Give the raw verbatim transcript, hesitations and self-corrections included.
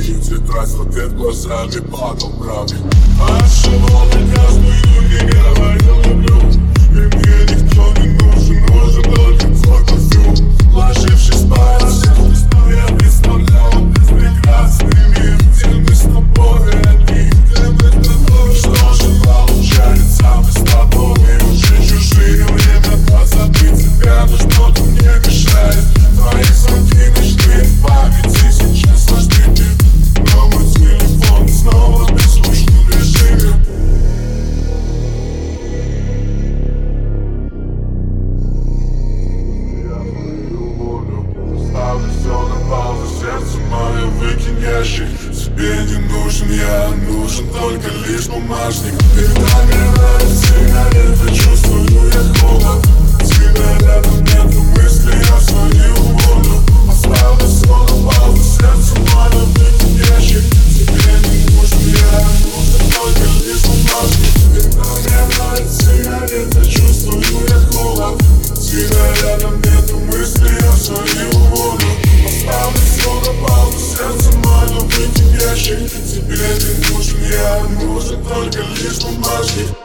Мою тетрадь сто лет глазами падал правде. Отшивал на каждую, не говорил люблю. И мне никто не нужен, нужен только твой парфюм. Вложившись в пару, я представлял прекрасный мир, где мы с тобой одни, где мы с тобой. Что же получается, мы с тобой уже чужие. Время позабыть тебя, но что-то мне мешает. Твои звонки ночные в памяти сейчас важны. Но мой телефон снова в беззвучном режиме. Ставлю все на паузу, сердце мое выкинь ящик. Тебе не нужен я, нужен только лишь бумажник. Перед нами сигареты, чувствую я холод. Тебя рядом нету мысли, я свою воду. Поставлю все на паузу, сердце мое выкинь ящик. Тебе не нужен я, нужен только лишь бумажник. Перед нами сигареты, чувствую я холод. Тебя рядом нету мысли, я свою воду. Поставлю все на паузу, сердце мое выкинь ящик. Тебе не нужен я, нужен только лишь бумажник.